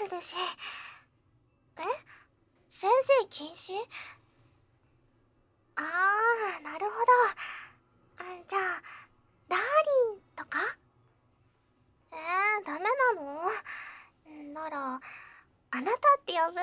するし。え、先生禁止？あー、なるほど。じゃあダーリンとか？ダメなの？ならあなたって呼ぶ。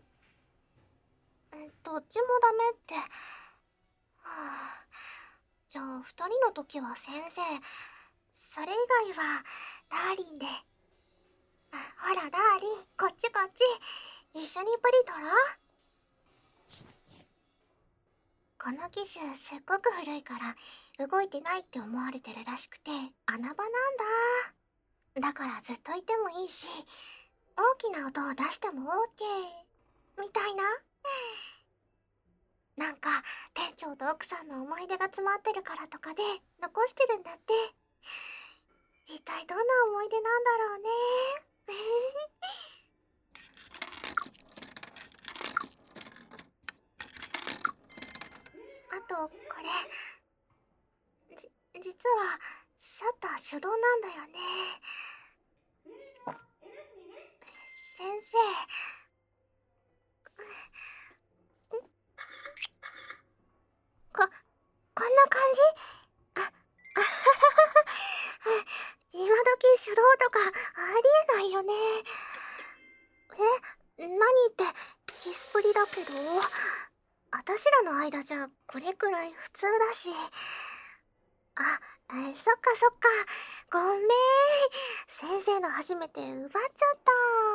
どっちもダメって。はあ、じゃあ二人の時は先生、それ以外はダーリンで。ほらダーリン、こっちこっち、一緒にプリ取ろう。この機種すっごく古いから動いてないって思われてるらしくて穴場なんだ。だからずっといてもいいし、大きな音を出しても OK みたいな。なんか店長と奥さんの思い出が詰まってるからとかで残してるんだって。一体どんな思い出なんだろうね。あとこれ、実はシャッター手動なんだよね。先生、こんな感じ？あははは。今時手動とかありえないよね。何ってヒスプリだけど、あたしらの間じゃこれくらい普通だし。そっかそっか、ごめん。先生の初めて奪っちゃった。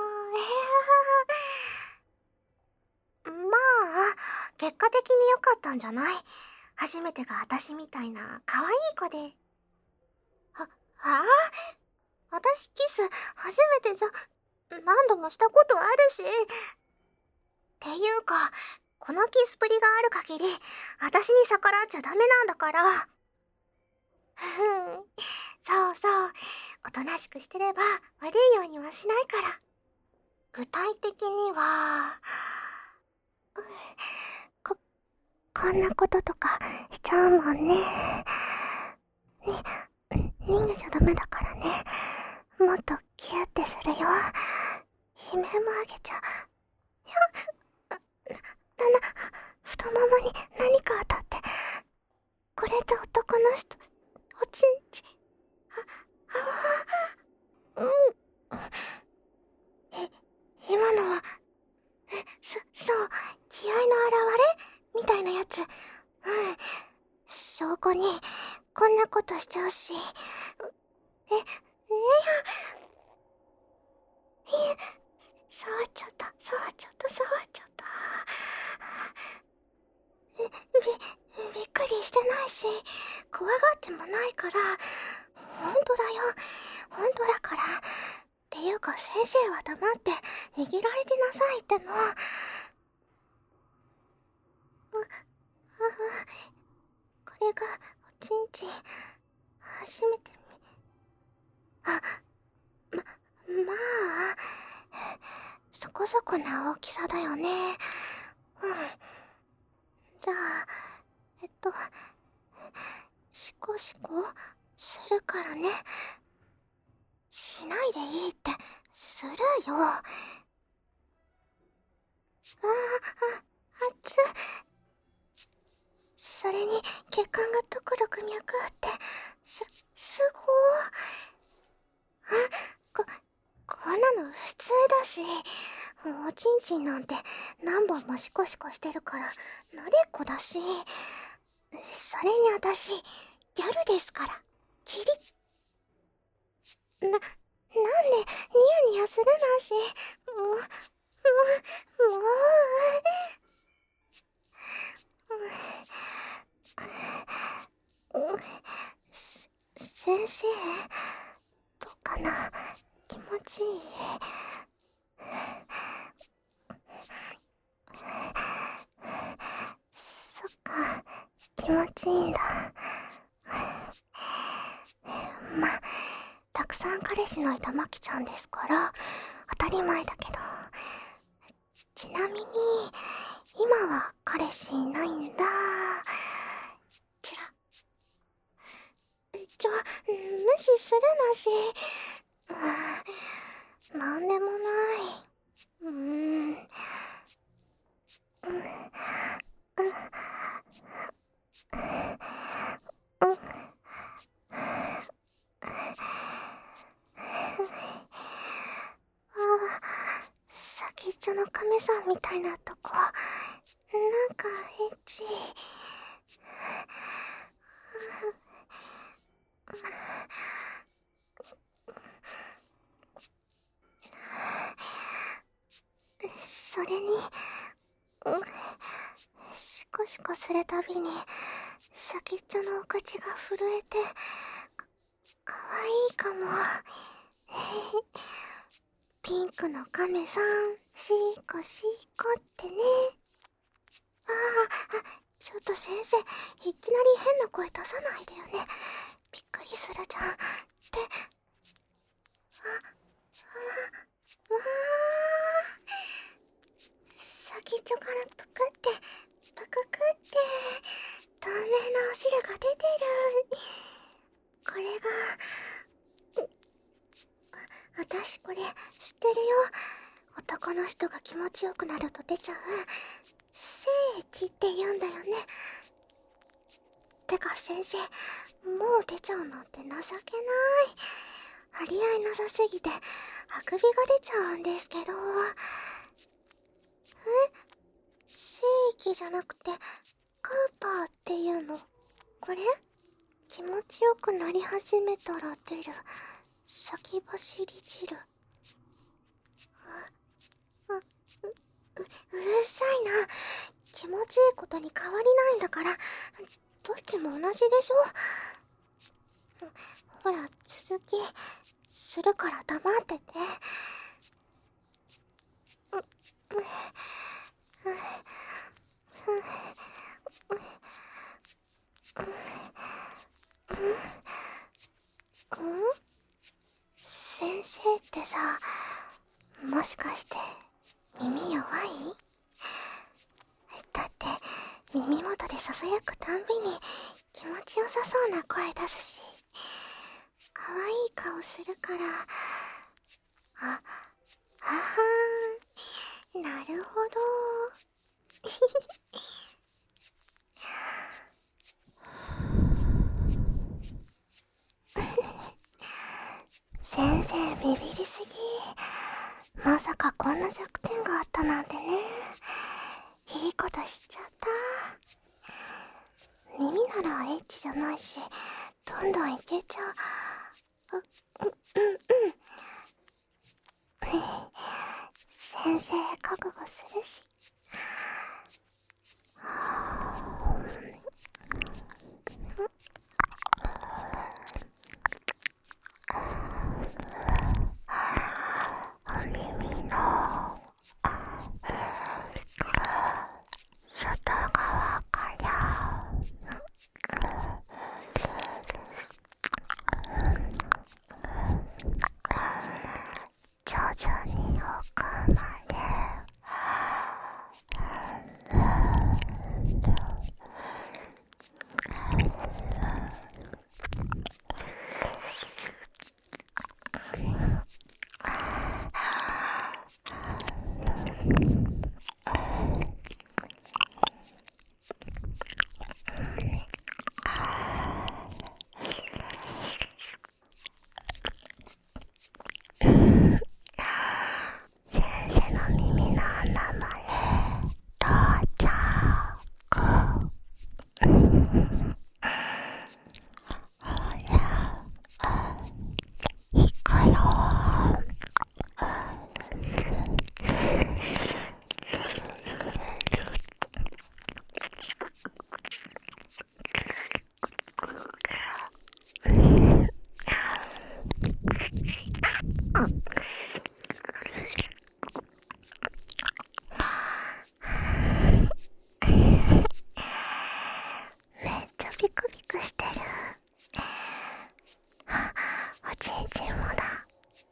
まあ結果的に良かったんじゃない？初めてがあたしみたいな可愛い子で。はあ？私キス初めてじゃ、何度もしたことあるし。っていうか、このキスプリがある限り私に逆らっちゃダメなんだから。そうそう、おとなしくしてれば悪いようにはしないから。具体的には、こんなこととかしちゃうもんね。逃げちゃダメだからね。もっとキュッてするよ。悲鳴もあげちゃ。太ももに何か当たって、これって男の人、おちんち。今のは、そう、気合の表れみたいなやつ。証拠に、こんなことしちゃうし。触っちゃった。びっくりしてないし、怖がってもないから、ほんとだよ。ほんとだから。っていうか先生は黙って握られてなさいっての。これがおちんちん。初めてまあ、そこそこな大きさだよね。じゃあ、シコシコするからね。しないでいいって、するよ。熱っ。それに血管がドクドク脈あって、すごー。こんなの普通だし、おちんちんなんて何本もシコシコしてるから慣れっこだし。それに私ギャルですから。キリなんでニヤニヤするなし。もう先生どうかな？気持ちいい？そっか、気持ちいいんだ。ま、たくさん彼氏のいたマキちゃんですから当たり前だけど。ちなみに今は彼氏いないんだ。ちら無視するなし。なんでもない。 先っちょの亀さんみたいなとこ、なんかエッチ。それに、シコシコするたびに先っちょのお口が震えてかわいいかも。ピンクの亀さん、シーコシーコってね。ちょっと先生、いきなり変な声出さないでよね。びっくりするじゃん。わー、先っちょからぷくって、ぷくくって、透明なお汁が出てる。これが、私これ知ってるよ。男の人が気持ちよくなると出ちゃう精液って言うんだよね。てか先生、もう出ちゃうなんて情けない。張り合いなさすぎてあくびが出ちゃうんですけど。精液じゃなくてカーパーっていうのこれ？気持ちよくなり始めたら出る先走り汁。うるさいな。気持ちいいことに変わりないんだから、どっちも同じでしょ。ほら、続きするから黙ってて。先生ってさ、もしかして耳弱い？だって耳元でささやくたんびに気持ちよさそうな声出すし、かわいい顔するから。あはーん、なるほど。先生ビビりすぎ。まさかこんな弱点があったなんてね。いいことしちゃった。耳ならエッチじゃないし、どんどんいけちゃう。先生覚悟するし。お耳の外側から徐々に奥まで先生の耳の穴まで到着。いくよ。めっちゃピクピクしてる。おちんちんもだ。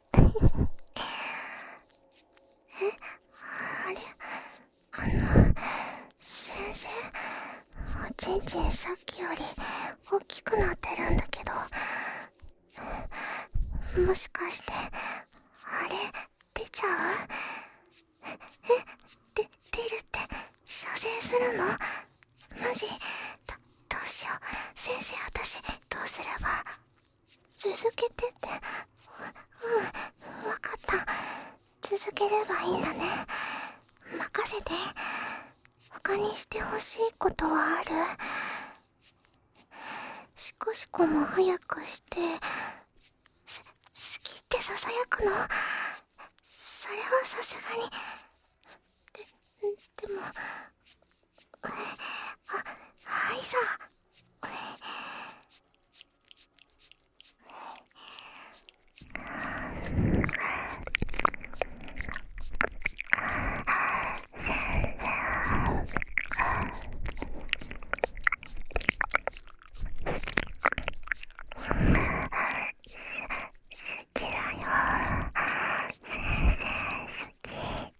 あれ、先生、おちんちんさっきより大きくなってるんだけど、もしかしてあれ出ちゃう？出るって射精するの？ どうしよう。先生、私、どうすれば。続けてって。わかった。続ければいいんだね。任せて。他にしてほしいことはある？シコシコも早くして、好きってささやくの？それはさすがに。でも、はいさ。好きだよ。先生好き。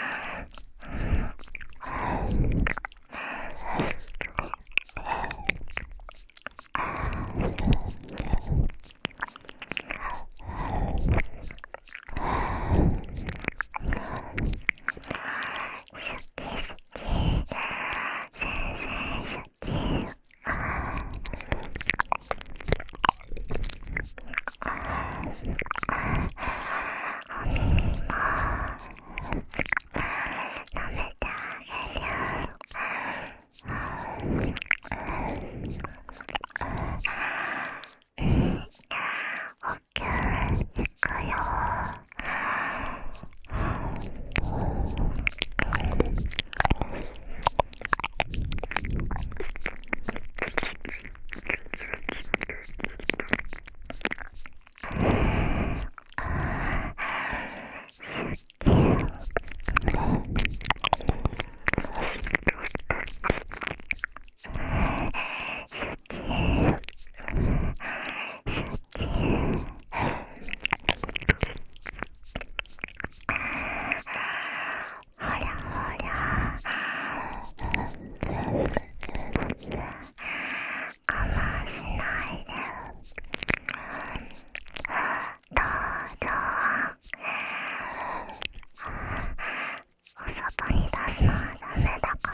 お外に出すのはダメだから、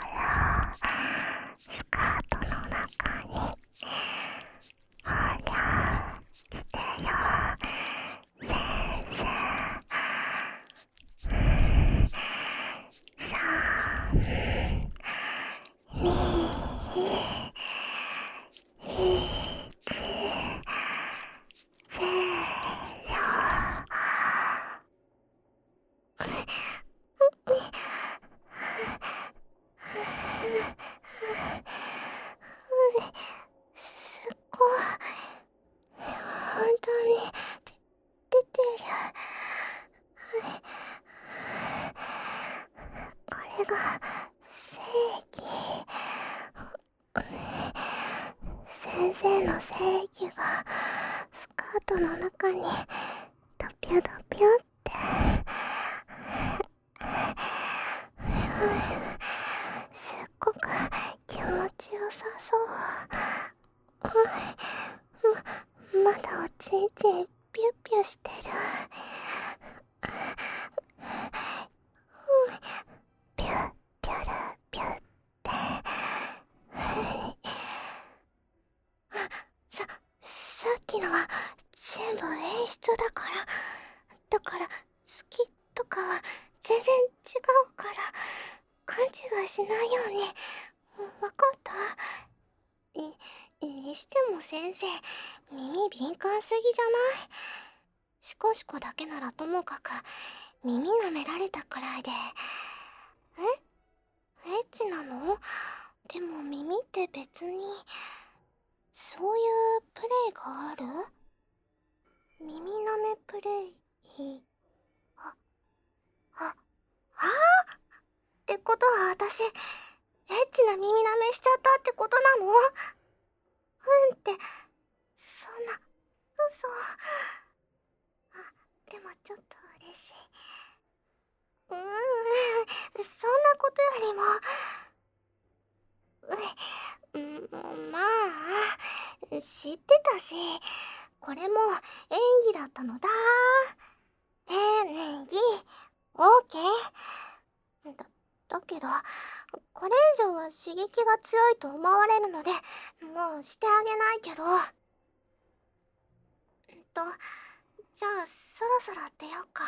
スカートの中に。ほら、来てよ、先生。3、2、1、0。すっごい。本当に出てる。これが正義。先生の正義がスカートの中にドピョドピョって。すっごく気持ちよさそう。まだおちんちんピュピュしてる。ピュピュルピュって。さっきのは全部演出だから。だから好きとかは全然違うから、勘違いしないように。わかった？にしても先生、耳敏感すぎじゃない？シコシコだけならともかく、耳舐められたくらいで。エッチなの？でも耳って別に、そういうプレイがある？耳舐めプレイ。あ、あってことは私、エッチな耳舐めしちゃったってことなの？って、そんな、嘘。でもちょっと嬉しい。そんなことよりも、まあ、知ってたし、これも演技だったのだ。演技、オーケー。 だけど、これ以上は刺激が強いと思われるので、もうしてあげないけど。じゃあ、そろそろ出ようか。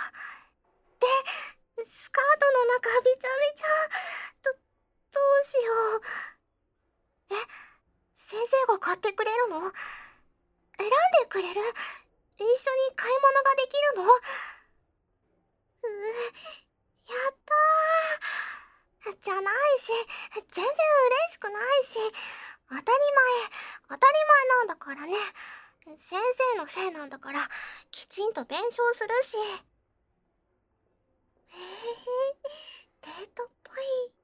スカートの中びちゃびちゃ。どうしよう。え、先生が買ってくれるの？選んでくれる？一緒に買い物ができるの？やったー。じゃないし、全然嬉しくないし、当たり当たり前なんだからね。先生のせいなんだから、きちんと弁償するし。デートっぽい。